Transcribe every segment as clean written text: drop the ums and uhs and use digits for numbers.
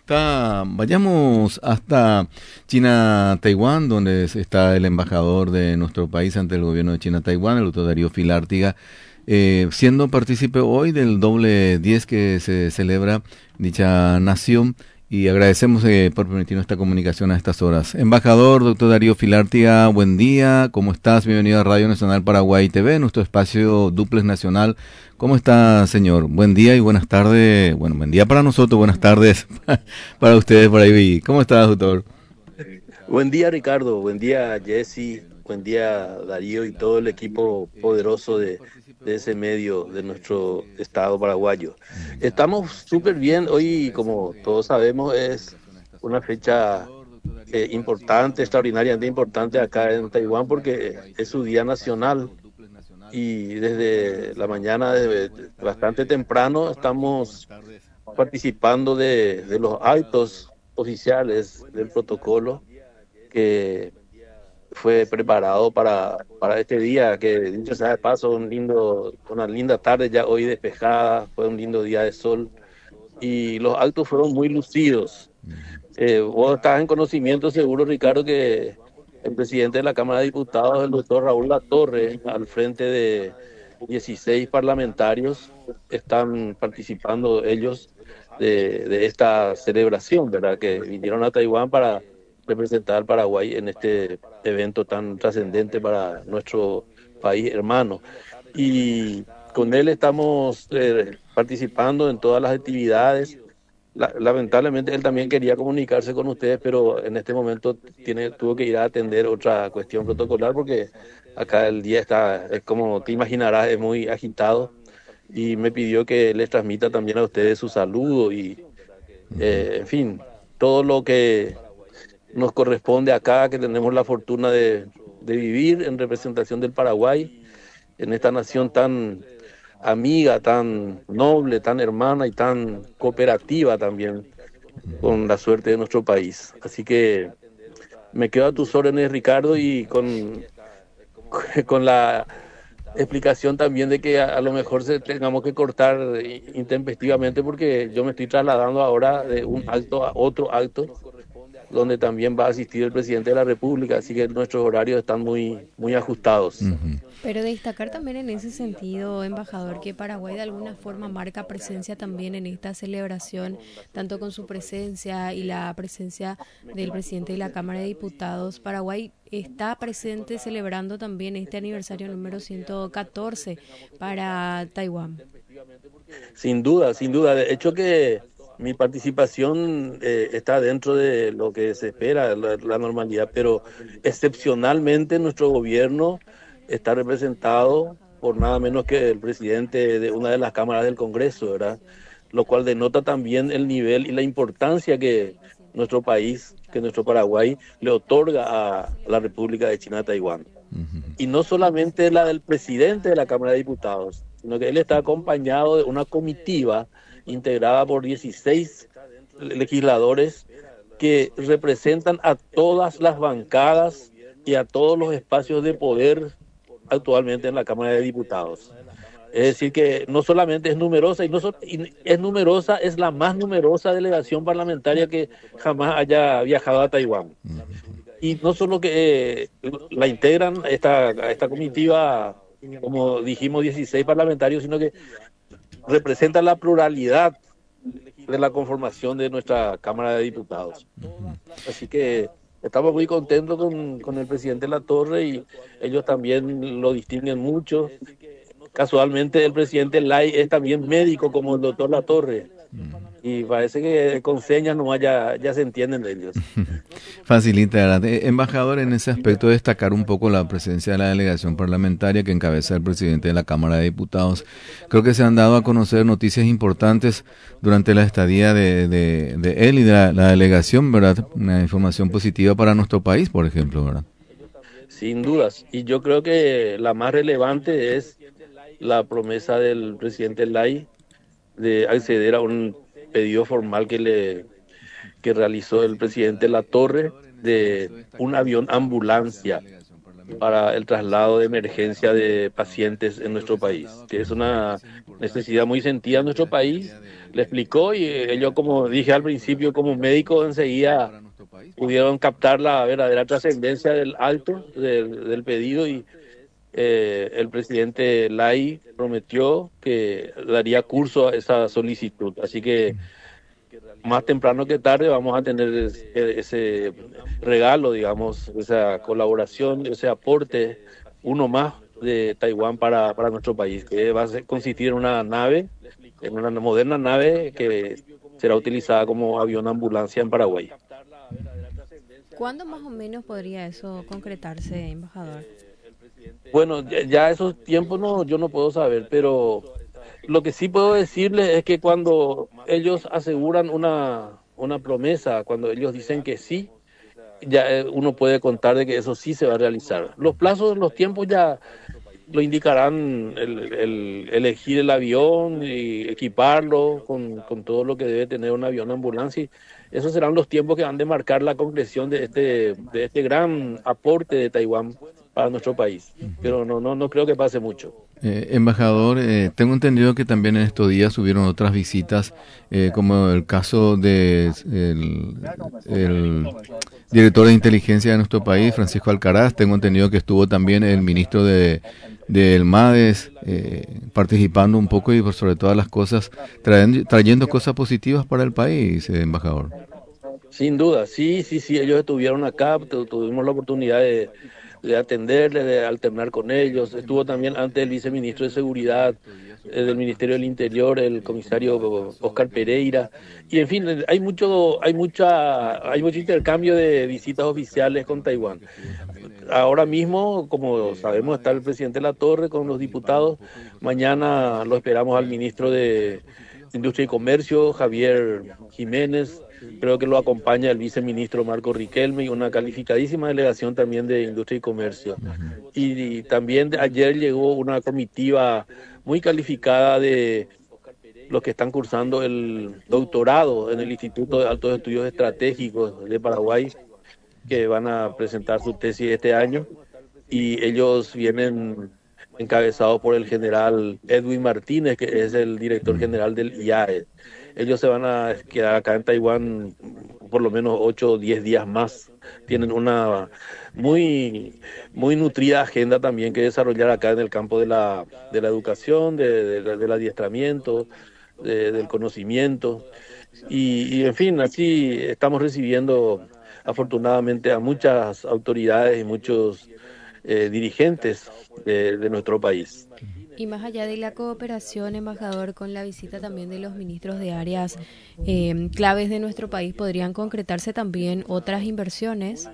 está. Vayamos hasta China, Taiwán, donde está el embajador de nuestro país ante el gobierno de China, Taiwán, el doctor Darío Filártiga, siendo partícipe hoy del doble 10 que se celebra dicha nación. Y agradecemos por permitirnos esta comunicación a estas horas. Embajador, doctor Darío Filártiga, buen día, ¿cómo estás? Bienvenido a Radio Nacional Paraguay TV, nuestro espacio Duplex Nacional. ¿Cómo está, señor? Buen día y buenas tardes. Bueno, buen día para nosotros, buenas tardes para ustedes por ahí. ¿Cómo está, doctor? Buen día, Ricardo. Buen día, Jesse. Buen día, Darío y todo el equipo poderoso de ese medio de nuestro estado paraguayo. Estamos súper bien. Hoy, como todos sabemos, es una fecha importante, extraordinariamente importante acá en Taiwán porque es su día nacional. Y desde la mañana, desde bastante temprano, estamos participando de los actos oficiales del protocolo que fue preparado para este día, que dicho sea de paso, una linda tarde ya hoy despejada, fue un lindo día de sol y los actos fueron muy lucidos. Vos estás en conocimiento seguro, Ricardo, que el presidente de la Cámara de Diputados, el doctor Raúl Latorre, al frente de 16 parlamentarios, están participando ellos de esta celebración, ¿verdad? Que vinieron a Taiwán para representar al Paraguay en este evento tan trascendente para nuestro país hermano. Y con él estamos participando en todas las actividades. Lamentablemente él también quería comunicarse con ustedes, pero en este momento tuvo que ir a atender otra cuestión protocolar porque acá el día está, es como te imaginarás, es muy agitado y me pidió que les transmita también a ustedes su saludo y, en fin, todo lo que nos corresponde acá, que tenemos la fortuna de vivir en representación del Paraguay, en esta nación tan amiga, tan noble, tan hermana y tan cooperativa también con la suerte de nuestro país. Así que me quedo a tus órdenes, Ricardo, y con la explicación también de que a lo mejor tengamos que cortar intempestivamente porque yo me estoy trasladando ahora de un acto a otro acto donde también va a asistir el presidente de la República, así que nuestros horarios están muy ajustados. Pero destacar también en ese sentido, embajador, que Paraguay de alguna forma marca presencia también en esta celebración, tanto con su presencia y la presencia del presidente de la Cámara de Diputados. Paraguay está presente celebrando también este aniversario número 114 para Taiwán. Sin duda, sin duda. De hecho que mi participación está dentro de lo que se espera, la normalidad, pero excepcionalmente nuestro gobierno está representado por nada menos que el presidente de una de las cámaras del Congreso, ¿verdad? Lo cual denota también el nivel y la importancia que nuestro país, que nuestro Paraguay, le otorga a la República de China Taiwán. Y no solamente la del presidente de la Cámara de Diputados, sino que él está acompañado de una comitiva integrada por 16 legisladores que representan a todas las bancadas y a todos los espacios de poder actualmente en la Cámara de Diputados. Es decir, que no solamente es numerosa, es numerosa, es la más numerosa delegación parlamentaria que jamás haya viajado a Taiwán. Y no solo que la integran esta comitiva, como dijimos, 16 parlamentarios, sino que representa la pluralidad de la conformación de nuestra Cámara de Diputados. Así que estamos muy contentos con el presidente Latorre y ellos también lo distinguen mucho. Casualmente el presidente Lai es también médico como el doctor Latorre. Y parece que con señas nomás ya se entienden de ellos. Facilita, ¿verdad? Embajador, en ese aspecto destacar un poco la presencia de la delegación parlamentaria que encabeza el presidente de la Cámara de Diputados. Creo que se han dado a conocer noticias importantes durante la estadía de él y de la delegación, ¿verdad? Una información positiva para nuestro país, por ejemplo, ¿verdad? Sin dudas. Y yo creo que la más relevante es la promesa del presidente Lai de acceder a un pedido formal que realizó el presidente Latorre de un avión ambulancia para el traslado de emergencia de pacientes en nuestro país, que es una necesidad muy sentida en nuestro país. Le explicó y yo, como dije al principio, como médico enseguida pudieron captar la verdadera trascendencia del alto del pedido y el presidente Lai prometió que daría curso a esa solicitud. Así que más temprano que tarde vamos a tener ese regalo, digamos, esa colaboración, ese aporte, uno más de Taiwán para nuestro país, que va a consistir en una moderna nave que será utilizada como avión ambulancia en Paraguay. ¿Cuándo más o menos podría eso concretarse, embajador? Bueno, ya esos tiempos no, yo no puedo saber, pero lo que sí puedo decirles es que cuando ellos aseguran una promesa, cuando ellos dicen que sí, ya uno puede contar de que eso sí se va a realizar. Los plazos, los tiempos ya lo indicarán el elegir el avión y equiparlo con todo lo que debe tener un avión ambulancia. Y esos serán los tiempos que han de marcar la concreción de este gran aporte de Taiwán para nuestro país. Pero no creo que pase mucho. Embajador, tengo entendido que también en estos días hubieron otras visitas, como el caso de el director de inteligencia de nuestro país, Francisco Alcaraz. Tengo entendido que estuvo también el ministro del MADES participando un poco y por sobre todas las cosas trayendo cosas positivas para el país, embajador. Sin duda, sí, ellos estuvieron acá, tuvimos la oportunidad de atenderles, de alternar con ellos. Estuvo también antes el viceministro de Seguridad del Ministerio del Interior, el comisario Oscar Pereira. Y en fin, hay mucho intercambio de visitas oficiales con Taiwán. Ahora mismo, como sabemos, está el presidente Latorre con los diputados. Mañana lo esperamos al ministro de Industria y Comercio, Javier Jiménez. Creo que lo acompaña el viceministro Marco Riquelme y una calificadísima delegación también de Industria y Comercio. Y también ayer llegó una comitiva muy calificada de los que están cursando el doctorado en el Instituto de Altos Estudios Estratégicos de Paraguay, que van a presentar su tesis este año. Y ellos vienen encabezados por el general Edwin Martínez, que es el director general del IAE. Ellos se van a quedar acá en Taiwán por lo menos 8 o 10 días más. Tienen una muy nutrida agenda también que desarrollar acá en el campo de la educación, del adiestramiento, del conocimiento. Y en fin, así estamos recibiendo afortunadamente a muchas autoridades y muchos dirigentes de nuestro país. Y más allá de la cooperación, embajador, con la visita también de los ministros de áreas claves de nuestro país, ¿podrían concretarse también otras inversiones?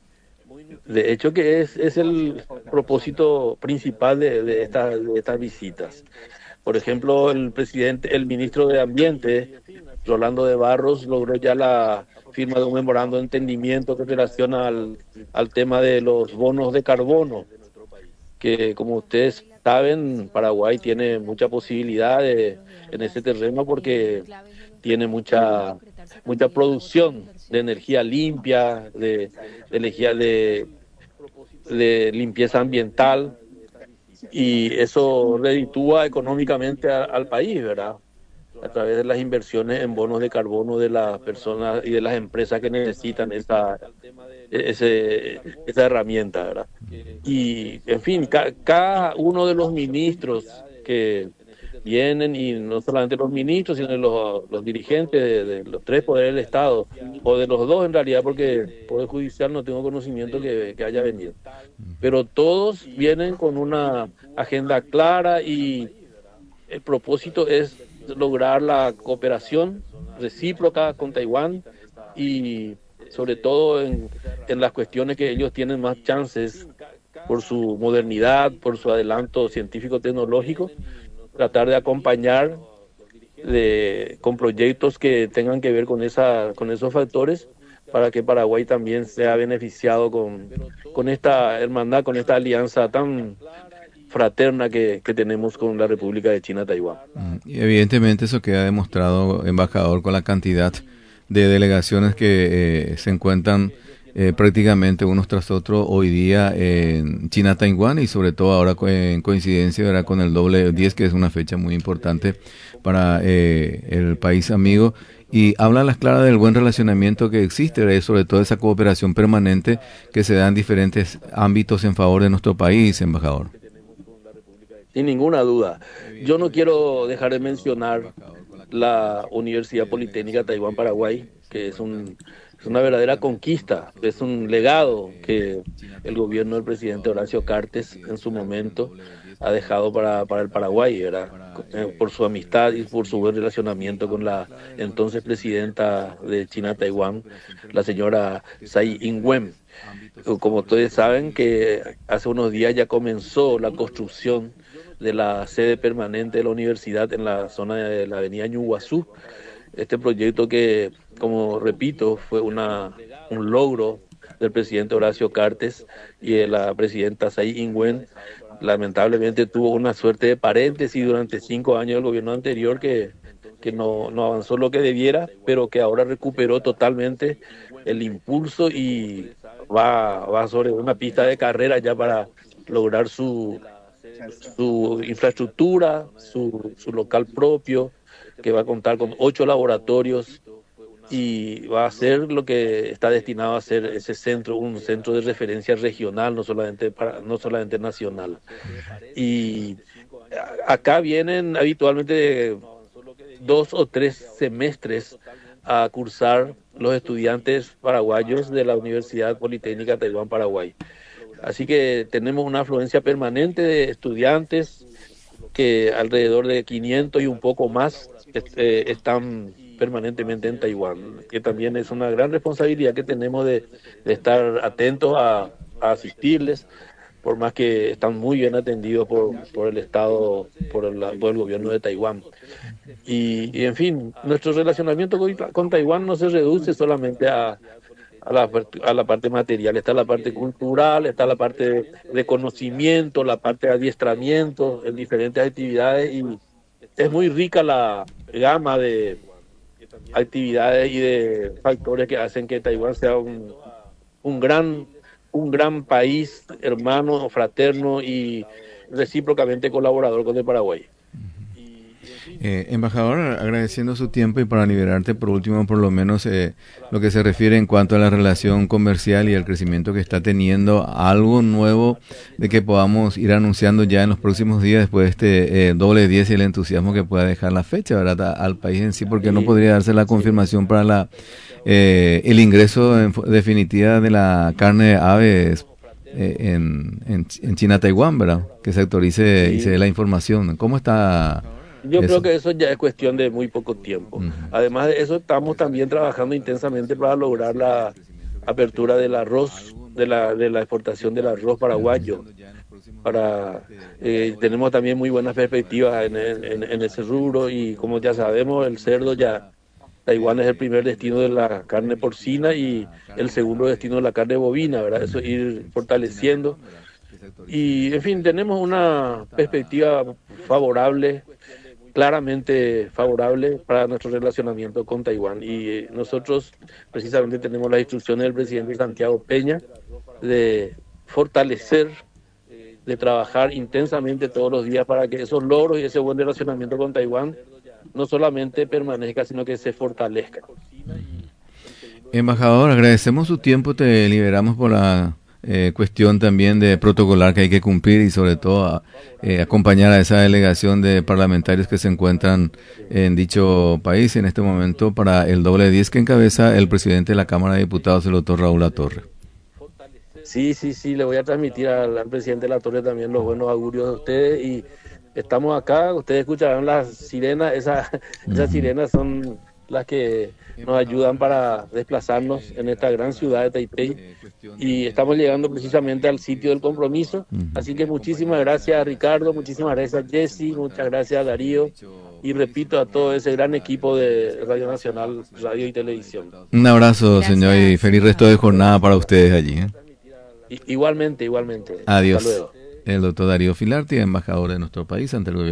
De hecho que es el propósito principal de estas visitas. Por ejemplo, el ministro de Ambiente, Rolando de Barros, logró ya la firma de un memorando de entendimiento que relaciona al tema de los bonos de carbono, que como ustedes saben, Paraguay tiene mucha posibilidad en ese terreno porque tiene mucha producción de energía limpia, de energía de limpieza ambiental, y eso reditúa económicamente al país, ¿verdad? A través de las inversiones en bonos de carbono de las personas y de las empresas que necesitan esa herramienta, ¿verdad? Y, en fin, cada uno de los ministros que vienen, y no solamente los ministros, sino los dirigentes de los tres poderes del Estado, o de los dos en realidad, porque Poder Judicial no tengo conocimiento que haya venido. Pero todos vienen con una agenda clara y el propósito es lograr la cooperación recíproca con Taiwán y sobre todo en las cuestiones que ellos tienen más chances por su modernidad, por su adelanto científico-tecnológico, tratar de acompañar con proyectos que tengan que ver con esos factores para que Paraguay también sea beneficiado con esta hermandad, con esta alianza tan fraterna que tenemos con la República de China, Taiwán. Y evidentemente eso queda demostrado, embajador, con la cantidad de delegaciones que se encuentran prácticamente unos tras otros hoy día en China, Taiwán, y sobre todo ahora en coincidencia, ¿verdad?, con el doble 10, que es una fecha muy importante para el país amigo, y habla a las claras del buen relacionamiento que existe, ¿verdad?, sobre todo esa cooperación permanente que se da en diferentes ámbitos en favor de nuestro país, embajador. Sin ninguna duda. Yo no quiero dejar de mencionar la Universidad Politécnica Taiwán-Paraguay, que es una verdadera conquista, es un legado que el gobierno del presidente Horacio Cartes en su momento ha dejado para el Paraguay, ¿verdad? Por su amistad y por su buen relacionamiento con la entonces presidenta de China-Taiwán, la señora Tsai Ing-wen. Como ustedes saben, que hace unos días ya comenzó la construcción de la sede permanente de la universidad en la zona de la avenida Ñuguazú. Este proyecto que, como repito, fue un logro del presidente Horacio Cartes y de la presidenta Tsai Ing-wen. Lamentablemente tuvo una suerte de paréntesis durante 5 años del gobierno anterior que no avanzó lo que debiera, pero que ahora recuperó totalmente el impulso y va sobre una pista de carrera ya para lograr su infraestructura, su local propio, que va a contar con 8 laboratorios y va a ser lo que está destinado a ser ese centro, un centro de referencia regional, no solamente nacional. Y acá vienen habitualmente 2 o 3 semestres a cursar los estudiantes paraguayos de la Universidad Politécnica Taiwán-Paraguay. Así que tenemos una afluencia permanente de estudiantes, que alrededor de 500 y un poco más están permanentemente en Taiwán, que también es una gran responsabilidad que tenemos de estar atentos a asistirles, por más que están muy bien atendidos por el Estado, por el gobierno de Taiwán. Y en fin, nuestro relacionamiento con Taiwán no se reduce solamente a la parte material, está la parte cultural, está la parte de conocimiento, la parte de adiestramiento en diferentes actividades, y es muy rica la gama de actividades y de factores que hacen que Taiwán sea un gran país, hermano, fraterno y recíprocamente colaborador con el Paraguay. Embajador, agradeciendo su tiempo, y para liberarte por último, por lo menos lo que se refiere en cuanto a la relación comercial y el crecimiento que está teniendo, algo nuevo de que podamos ir anunciando ya en los próximos días, después de este doble 10 y el entusiasmo que pueda dejar la fecha, ¿verdad?, al país en sí, porque no podría darse la confirmación para el ingreso definitiva de la carne de aves en China, Taiwán, ¿verdad?, que se autorice y se dé la información. ¿Cómo está? Yo creo que eso ya es cuestión de muy poco tiempo. Uh-huh. Además de eso, estamos también trabajando intensamente para lograr la apertura del arroz, de la exportación del arroz paraguayo. Tenemos también muy buenas perspectivas en ese rubro, y como ya sabemos, el cerdo Taiwán es el primer destino de la carne porcina y el segundo destino de la carne bovina, ¿verdad? Eso ir fortaleciendo. Y, en fin, tenemos una perspectiva favorable, claramente favorable para nuestro relacionamiento con Taiwán, y nosotros precisamente tenemos las instrucciones del presidente Santiago Peña de fortalecer, de trabajar intensamente todos los días para que esos logros y ese buen relacionamiento con Taiwán no solamente permanezca, sino que se fortalezca. Embajador, agradecemos su tiempo, te liberamos por la cuestión también de protocolar que hay que cumplir, y sobre todo acompañar a esa delegación de parlamentarios que se encuentran en dicho país en este momento para el doble 10 que encabeza el presidente de la Cámara de Diputados, el doctor Raúl Latorre. Sí, le voy a transmitir al presidente Latorre también los buenos augurios de ustedes, y estamos acá, ustedes escucharán las sirenas, esas sirenas son las que nos ayudan para desplazarnos en esta gran ciudad de Taipei, y estamos llegando precisamente al sitio del compromiso. Así que muchísimas gracias, Ricardo, muchísimas gracias, Jessy, muchas gracias, Darío, y repito, a todo ese gran equipo de Radio Nacional, Radio y Televisión. Un abrazo, gracias, señor, y feliz resto de jornada para ustedes allí. Igualmente. Adiós. Hasta luego. El doctor Darío Filártiga, embajador de nuestro país ante el gobierno.